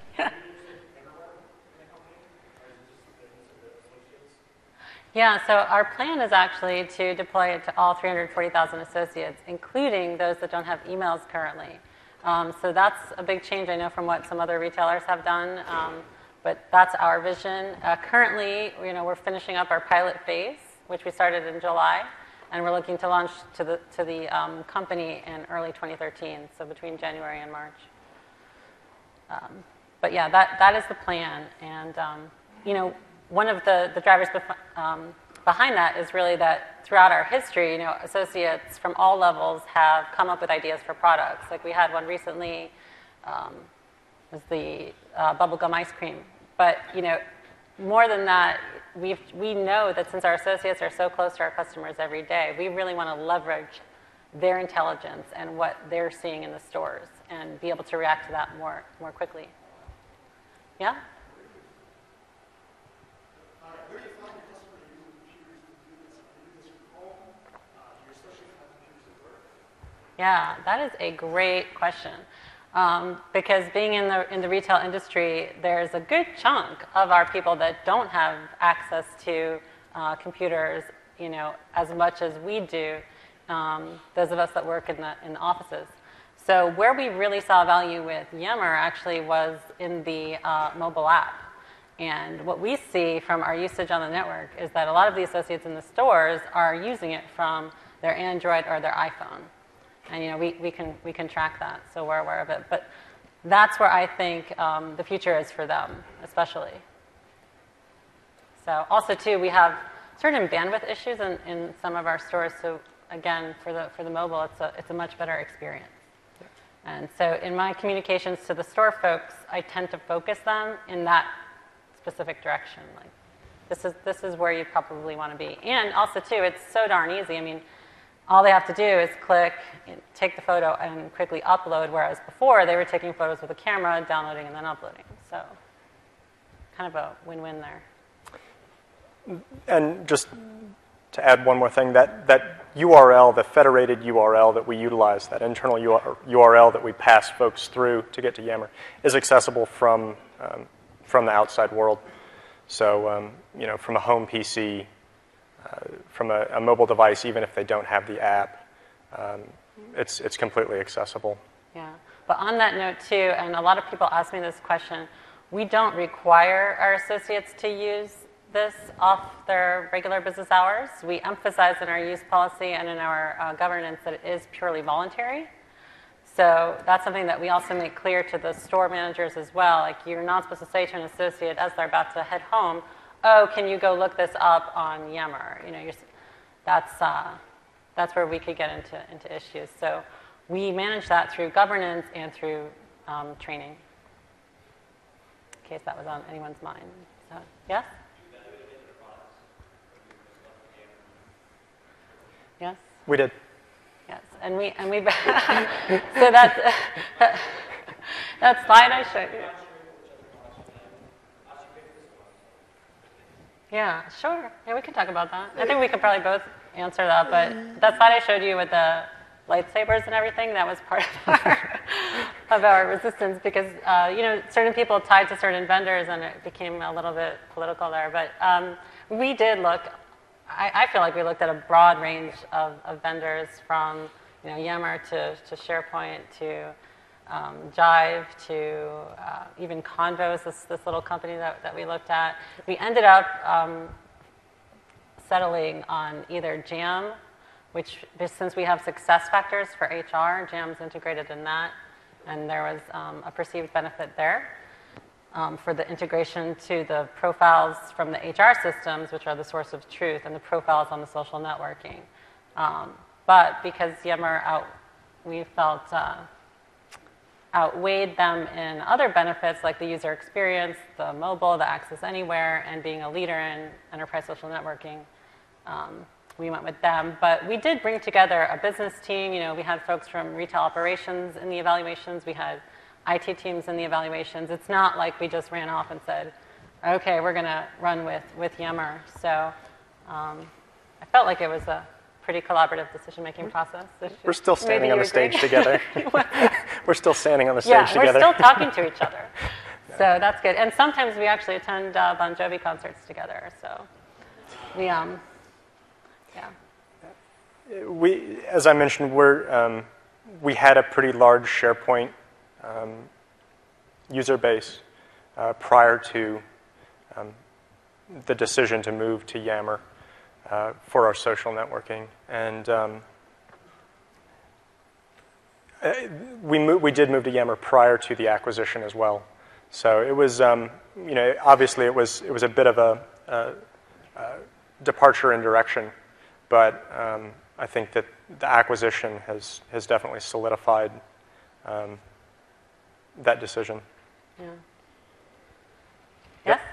Yeah, so our plan is actually to deploy it to all three hundred forty thousand associates, including those that don't have emails currently. Um, so that's a big change, I know, from what some other retailers have done, um, but that's our vision. Uh, currently, you know, we're finishing up our pilot phase, which we started in July, and we're looking to launch to the, to the um, company in early twenty thirteen, so between January and March. Um, but yeah, that, that is the plan, and um, you know, one of the, the drivers bef- um, behind that is really that throughout our history, you know, associates from all levels have come up with ideas for products. Like we had one recently, um, was the uh, bubblegum ice cream. But, you know, more than that, we we know that since our associates are so close to our customers every day, we really want to leverage their intelligence and what they're seeing in the stores and be able to react to that more more quickly. Yeah? Yeah, that is a great question. Um, because being in the in the retail industry, there's a good chunk of our people that don't have access to uh, computers, you know, as much as we do. Um, those of us that work in the in the offices. So where we really saw value with Yammer actually was in the uh, mobile app. And what we see from our usage on the network is that a lot of the associates in the stores are using it from their Android or their iPhone. And you know, we, we can we can track that, so we're aware of it. But that's where I think um, the future is for them, especially. So also too, we have certain bandwidth issues in, in some of our stores. So again, for the for the mobile, it's a it's a much better experience. And so in my communications to the store folks, I tend to focus them in that specific direction. Like this is this is where you probably want to be. And also too, it's so darn easy. I mean, all they have to do is click, take the photo, and quickly upload, whereas before they were taking photos with a camera, downloading, and then uploading. So kind of a win-win there. And just to add one more thing, that, that U R L, the federated U R L that we utilize, that internal U R L that we pass folks through to get to Yammer, is accessible from, um, from the outside world. So, um, you know, from a home P C, Uh, from a, a mobile device, even if they don't have the app, um, it's it's completely accessible. Yeah, but on that note too, and a lot of people ask me this question, we don't require our associates to use this off their regular business hours. We emphasize in our use policy and in our uh, governance that it is purely voluntary. So that's something that we also make clear to the store managers as well. Like, you're not supposed to say to an associate as they're about to head home, oh, can you go look this up on Yammer? You know, you're, that's uh, that's where we could get into into issues. So we manage that through governance and through um, training. In case that was on anyone's mind. So, yes. Yes. We did. Yes, and we and we. So that's that slide I showed you. Yeah, sure. Yeah, we can talk about that. I think we could probably both answer that, but that slide I showed you with the lightsabers and everything, that was part of our, of our resistance because, uh, you know, certain people tied to certain vendors and it became a little bit political there. But um, we did look, I, I feel like we looked at a broad range of, of vendors from, you know, Yammer to, to SharePoint to um, Jive to uh, even Convos, this, this little company that, that we looked at. We ended up um, settling on either Jam, which since we have success factors for H R, Jam's integrated in that, and there was um, a perceived benefit there um, for the integration to the profiles from the H R systems, which are the source of truth, and the profiles on the social networking. Um, but because Yammer out, we felt uh, outweighed them in other benefits like the user experience, the mobile, the access anywhere, and being a leader in enterprise social networking. Um, we went with them, but we did bring together a business team. You know, we had folks from retail operations in the evaluations. We had I T teams in the evaluations. It's not like we just ran off and said, okay, we're going to run with, with Yammer. So um, I felt like it was a pretty collaborative decision-making process. We're still standing on the agree. stage together. We're still standing on the stage yeah, together. Yeah, we're still talking to each other. So that's good. And sometimes we actually attend uh, Bon Jovi concerts together. So we, um, yeah. We, as I mentioned, we're, um, we had a pretty large SharePoint um, user base uh, prior to um, the decision to move to Yammer uh, for our social networking. And um, we, mo- we did move to Yammer prior to the acquisition as well. So it was, um, you know, obviously it was, it was a bit of a, a, a departure in direction, but um, I think that the acquisition has, has definitely solidified um, that decision. Yeah. Yes?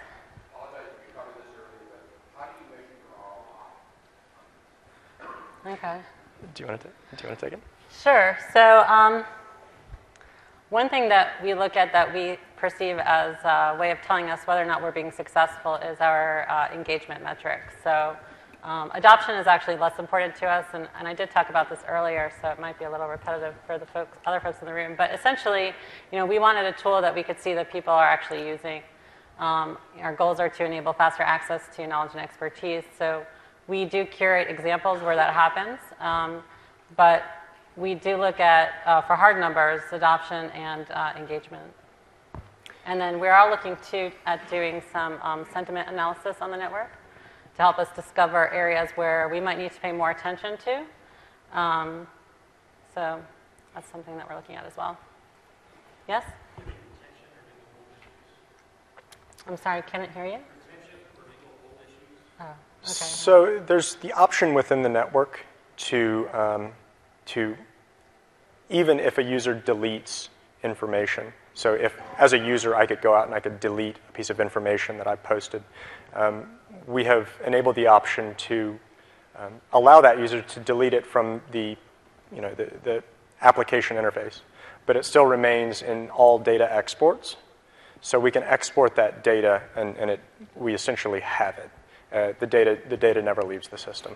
Okay. Do you want to, do you want to take it? Sure. So um, one thing that we look at that we perceive as a way of telling us whether or not we're being successful is our uh, engagement metrics. So um, adoption is actually less important to us, and, and I did talk about this earlier, so it might be a little repetitive for the folks, other folks in the room. But essentially, you know, we wanted a tool that we could see that people are actually using. Um, our goals are to enable faster access to knowledge and expertise. So we do curate examples where that happens, um, but we do look at, uh, for hard numbers, adoption and uh, engagement. And then we're all looking to at doing some um, sentiment analysis on the network to help us discover areas where we might need to pay more attention to. Um, so that's something that we're looking at as well. Yes? I'm sorry, can't hear you? Oh, okay. So there's the option within the network to, um, to even if a user deletes information. So if, as a user, I could go out and I could delete a piece of information that I posted, um, we have enabled the option to um, allow that user to delete it from the, you know, the, the application interface, but it still remains in all data exports. So we can export that data, and, and it, we essentially have it. Uh, the data, the data never leaves the system.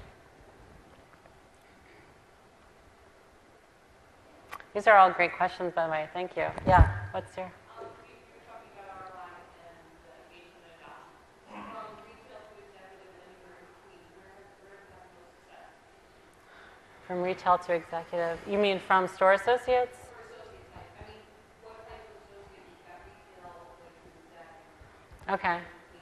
These are all great questions, by the way. Thank you. Yeah, what's your? From retail to executive. You mean from store associates? Okay.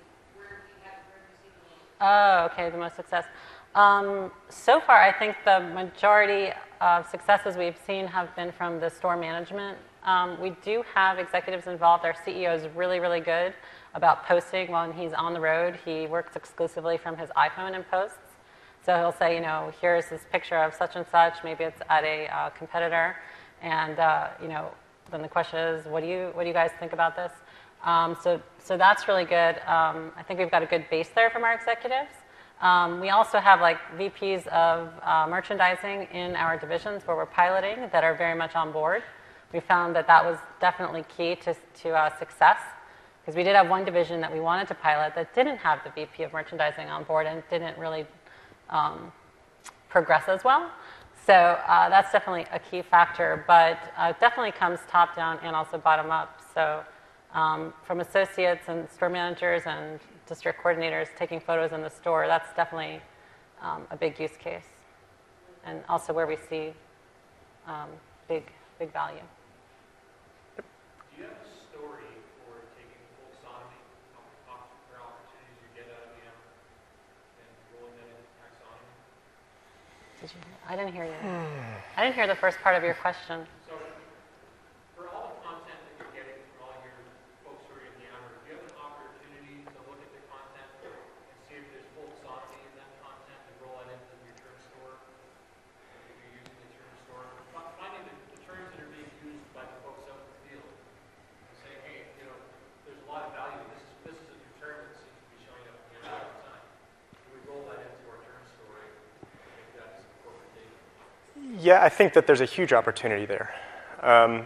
Oh, okay, the most success. Um, so far, I think the majority of successes we've seen have been from the store management. Um, we do have executives involved. Our C E O is really, really good about posting when he's on the road. He works exclusively from his iPhone and posts. So he'll say, you know, here's this picture of such and such. Maybe it's at a uh, competitor. And, uh, you know, then the question is, what do you, what do you guys think about this? Um, so, so that's really good. Um, I think we've got a good base there from our executives. Um, we also have like V Ps of uh, merchandising in our divisions where we're piloting that are very much on board. We found that that was definitely key to, to uh, success because we did have one division that we wanted to pilot that didn't have the V P of merchandising on board and didn't really um, progress as well. So uh, that's definitely a key factor, but uh, it definitely comes top down and also bottom up. So um, from associates and store managers and district coordinators taking photos in the store, that's definitely um, a big use case, and also where we see um, big, big value. Do you have a story for taking folksonomy, how opportunities you get out of Yammer, and rolling that into taxonomy? Did you, I didn't hear you. I didn't hear the first part of your question. So, for all the content that you're getting from all your folks who are in Yammer, do you have an opportunity to look at the content and see if there's folksonomy in that content and roll that into your term store? If you're using the term store, finding the, the terms that are being used by the folks out in the field, and saying, hey, you know, there's a lot of value. This is this is a new term that seems to be showing up in Yammer all the time. Do we roll that into our term story? Yeah, I think that there's a huge opportunity there. Um,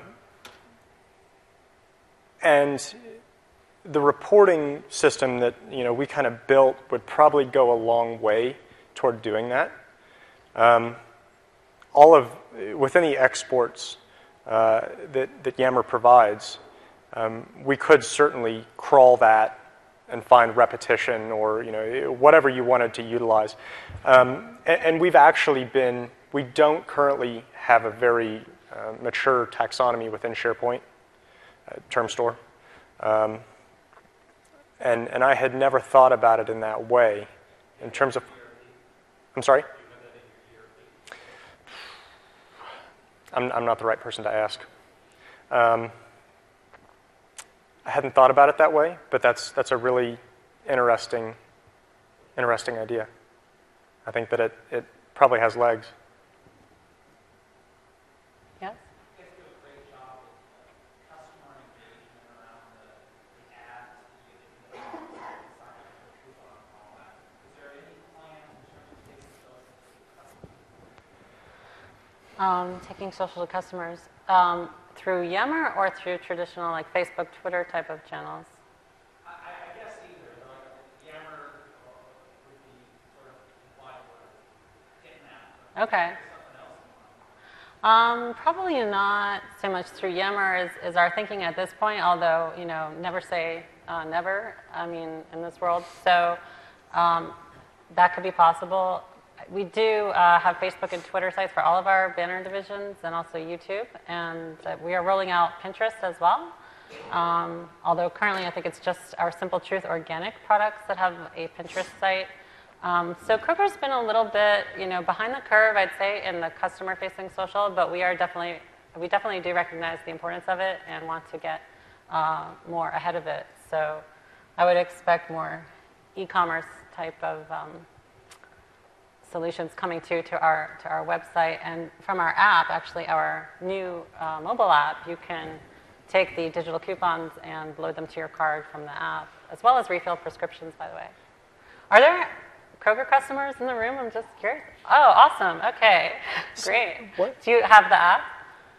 and the reporting system that you know we kind of built would probably go a long way toward doing that. Um, all of within the exports uh, that, that Yammer provides, um, we could certainly crawl that and find repetition or you know whatever you wanted to utilize. Um, and, and we've actually been We don't currently have a very uh, mature taxonomy within SharePoint, uh, term store. Um, and, and I had never thought about it in that way in terms of, I'm sorry? I'm, I'm not the right person to ask. Um, I hadn't thought about it that way, but that's, that's a really interesting, interesting idea. I think that it, it probably has legs. Yes? You guys do a great job with uh, customer engagement around the, the ads that you get in the sign up for coupon and all that. Is there any plans in terms of taking social to customers? Um, taking social to customers um, through Yammer or through traditional like Facebook, Twitter type of channels? I, I guess either. Like Yammer would be sort of implied for getting that. Okay. Um, probably not so much through Yammer is, is our thinking at this point, although, you know, never say uh, never, I mean, in this world. So um, that could be possible. We do uh, have Facebook and Twitter sites for all of our banner divisions and also YouTube, and uh, we are rolling out Pinterest as well. Um, although currently I think it's just our Simple Truth organic products that have a Pinterest site. Um, so Kroger's been a little bit, you know, behind the curve, I'd say, in the customer-facing social, but we are definitely, we definitely do recognize the importance of it and want to get uh, more ahead of it. So I would expect more e-commerce type of um, solutions coming to to our to our website, and from our app, actually, our new uh, mobile app, you can take the digital coupons and load them to your card from the app, as well as refill prescriptions, by the way. Are there Kroger customers in the room? I'm just curious. Oh, awesome. Okay, great. What? Do you have the app?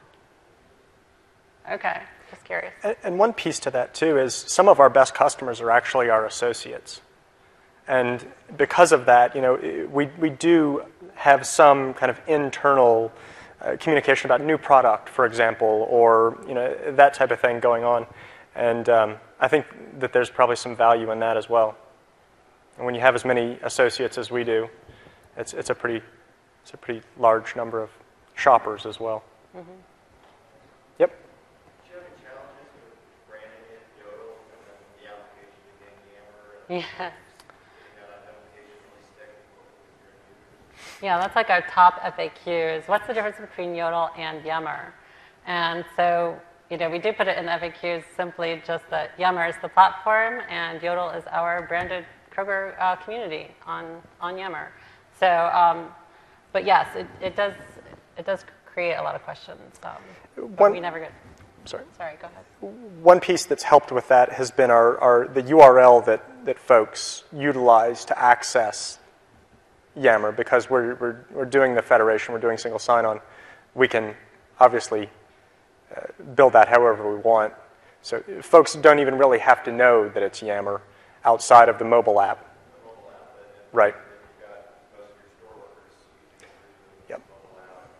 Okay, just curious. And, and one piece to that, too, is some of our best customers are actually our associates. And because of that, you know, we, we do have some kind of internal uh, communication about new product, for example, or, you know, that type of thing going on. And um, I think that there's probably some value in that as well. And when you have as many associates as we do, it's it's a pretty it's a pretty large number of shoppers as well. Mm-hmm. Yep. Do you have any challenges with branding it Yodel and then the application to getting Yammer? Yeah. Getting that identification really stick with your users? Yeah, that's like our top F A Qs. What's the difference between Yodel and Yammer? And so, you know, we do put it in the F A Qs simply just that Yammer is the platform and Yodel is our branded Kroger uh, community on, on Yammer. So, um, but yes, it, it does it does create a lot of questions. Um, but One, we never get. Sorry. Sorry, go ahead. One piece that's helped with that has been our, our the U R L that, that folks utilize to access Yammer, because we're, we're we're doing the federation, we're doing single sign-on. We can obviously uh, build that however we want. So folks don't even really have to know that it's Yammer outside of the mobile app. The mobile app, but Right. you've got most of your store workers using Yep. the mobile app.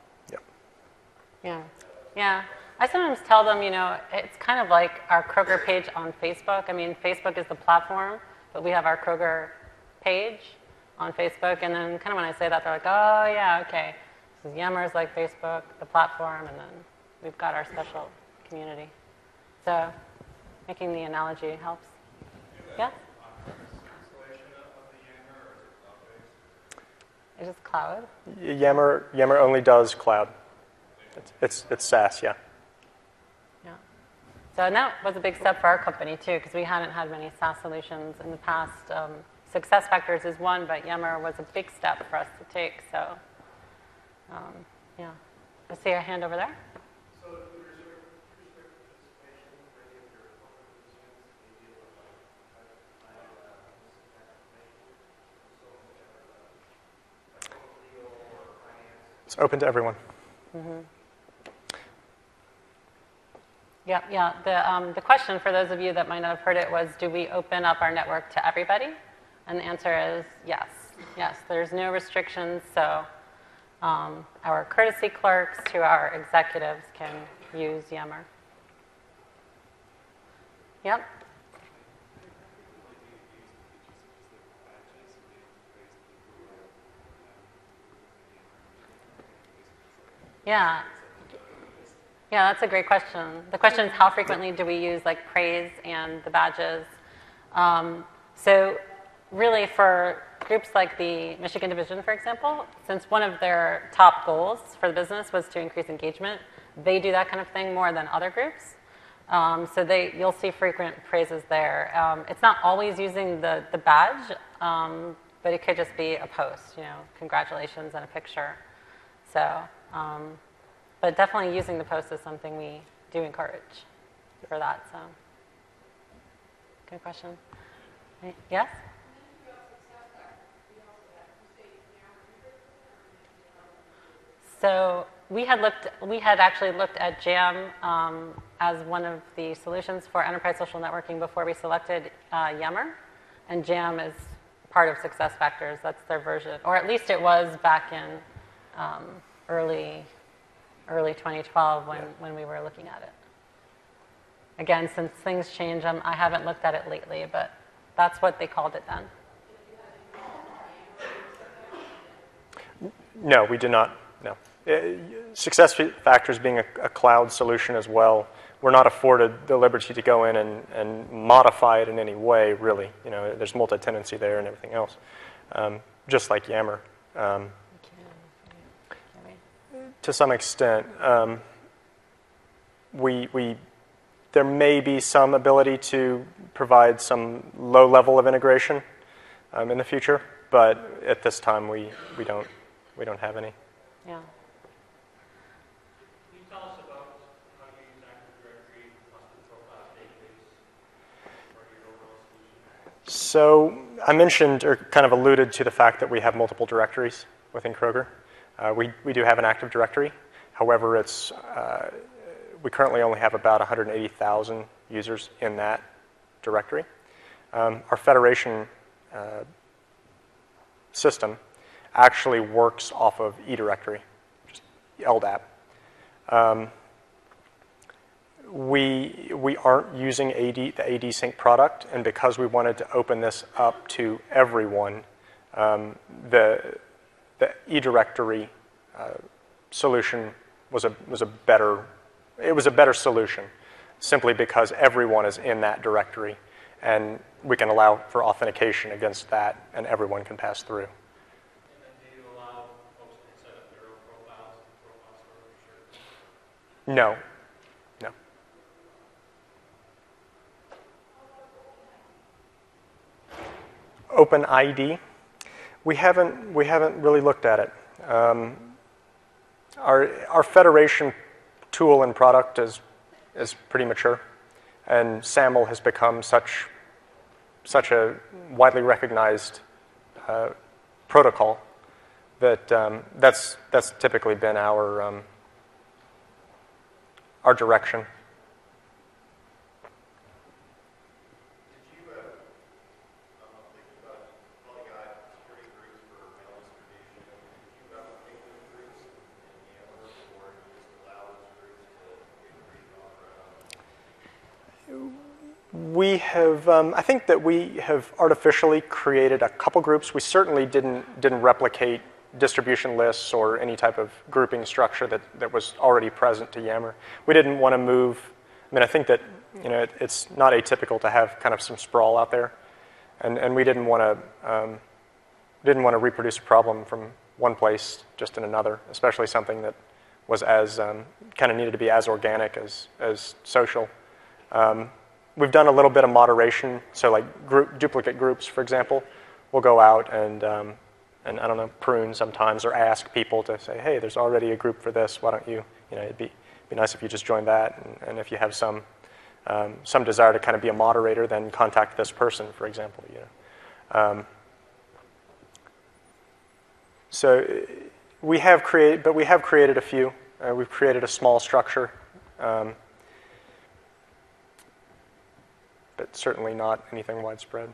Yeah, yeah. I sometimes tell them, you know, it's kind of like our Kroger page on Facebook. I mean, Facebook is the platform, but we have our Kroger page on Facebook. And then kind of when I say that, they're like, oh, yeah, okay. This is Yammer's like Facebook, the platform, and then we've got our special community. So making the analogy helps. Yeah? It's just cloud. Yammer, Yammer only does cloud. It's, it's, it's SaaS, yeah. Yeah. So and that was a big step for our company, too, because we hadn't had many SaaS solutions in the past. Um, SuccessFactors is one, but Yammer was a big step for us to take. So, um, yeah. I see a hand over there. So with respect to participation for any of your participants, maybe like, I, I, uh, It's open to everyone. Mm-hmm. Yeah, yeah. The, um, the question for those of you that might not have heard it was, do we open up our network to everybody? And the answer is yes. Yes, there's no restrictions. So um, our courtesy clerks to our executives can use Yammer. Yep. Yeah. Yeah, that's a great question. The question is, how frequently do we use like praise and the badges? Um, so really for groups like the Michigan Division, for example, since one of their top goals for the business was to increase engagement, they do that kind of thing more than other groups. Um, so they, you'll see frequent praises there. Um, it's not always using the, the badge, um, but it could just be a post, you know, congratulations and a picture. So, um, but definitely using the post is something we do encourage for that. So, good question. Yes? So we had looked. We had actually looked at Jam um, as one of the solutions for enterprise social networking before we selected uh, Yammer, and Jam is part of SuccessFactors. That's their version, or at least it was back in um, early. early twenty twelve when, when we were looking at it. Again, since things change, um, I haven't looked at it lately, but that's what they called it then. No, we did not. No. Uh, SuccessFactors being a, a cloud solution as well, we're not afforded the liberty to go in and, and modify it in any way, really. You know, there's multi-tenancy there and everything else, um, just like Yammer. Um, To some extent, um, we, we, there may be some ability to provide some low level of integration um, in the future, but at this time we, we don't we don't have any. Yeah. Can you tell us about how you use Active Directory custom profile database for your overall solution? So I mentioned or kind of alluded to the fact that we have multiple directories within Kroger. Uh, we, we do have an Active Directory. However, it's, uh, we currently only have about one hundred eighty thousand users in that directory. Um, our federation uh, system actually works off of eDirectory, just L D A P. Um, we, we aren't using A D, the A D Sync product, and because we wanted to open this up to everyone, um, the the eDirectory uh, solution was a was a better it was a better solution, simply because everyone is in that directory, and we can allow for authentication against that, and everyone can pass through. And then do you allow folks to set up their own profiles and profile server? No, no. OpenID. We haven't we haven't really looked at it. Um, our our federation tool and product is is pretty mature, and SAML has become such such a widely recognized uh, protocol that um, that's that's typically been our um, our direction. Allow We have, um, I think that we have artificially created a couple groups. We certainly didn't, didn't replicate distribution lists or any type of grouping structure that, that was already present to Yammer. We didn't want to move, I mean, I think that, you know, it, it's not atypical to have kind of some sprawl out there. And, and we didn't want to, um, didn't want to reproduce a problem from one place just in another, especially something that was as, um, kind of needed to be as organic as, as social. Um, we've done a little bit of moderation, so like group, duplicate groups, for example, we'll go out and, um, and I don't know, prune sometimes or ask people to say, hey, there's already a group for this, why don't you, you know, it'd be, be nice if you just joined that, and, and if you have some, um, some desire to kind of be a moderator, then contact this person, for example, you know. Um, so we have created, but we have created a few. Uh, we've created a small structure, um, but certainly not anything widespread.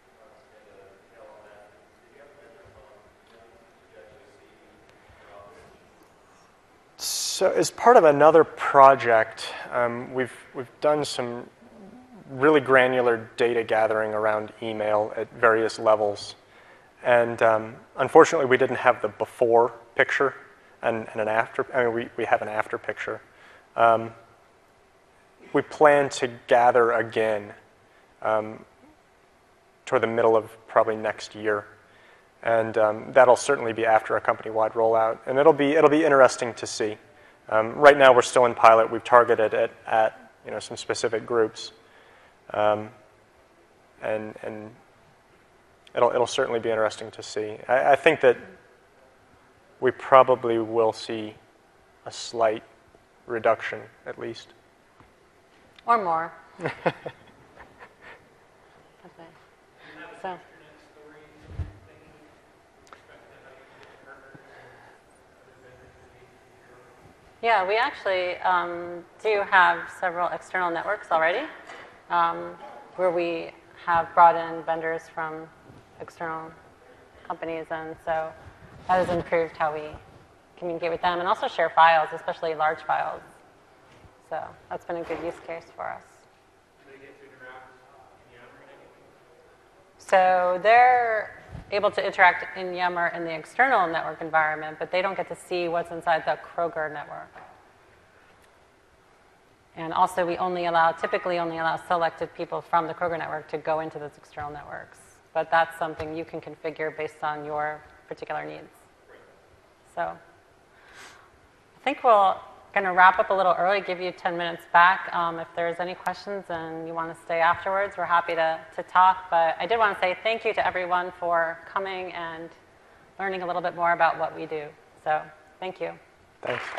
So as part of another project, um, we've, we've done some really granular data gathering around email at various levels. And um, unfortunately, we didn't have the before picture and, and an after. I mean, we, we have an after picture. Um, we plan to gather again um, toward the middle of probably next year. And um, that'll certainly be after a company-wide rollout. And it'll be, it'll be interesting to see. Um, right now, we're still in pilot. We've targeted it at, you know, some specific groups. Um, and, and It'll, it'll certainly be interesting to see. I, I think that we probably will see a slight reduction, at least. Or more. Okay. So. Yeah, we actually um, do have several external networks already um, where we have brought in vendors from external companies, and so that has improved how we communicate with them and also share files, especially large files. So that's been a good use case for us. Do they get to interact in Yammer in any way? So they're able to interact in Yammer in the external network environment, but they don't get to see what's inside the Kroger network. And also, we only allow, typically only allow selected people from the Kroger network to go into those external networks. But that's something you can configure based on your particular needs. So I think we're going to wrap up a little early, give you ten minutes back. Um, if there's any questions and you want to stay afterwards, we're happy to, to talk. But I did want to say thank you to everyone for coming and learning a little bit more about what we do. So thank you. Thanks.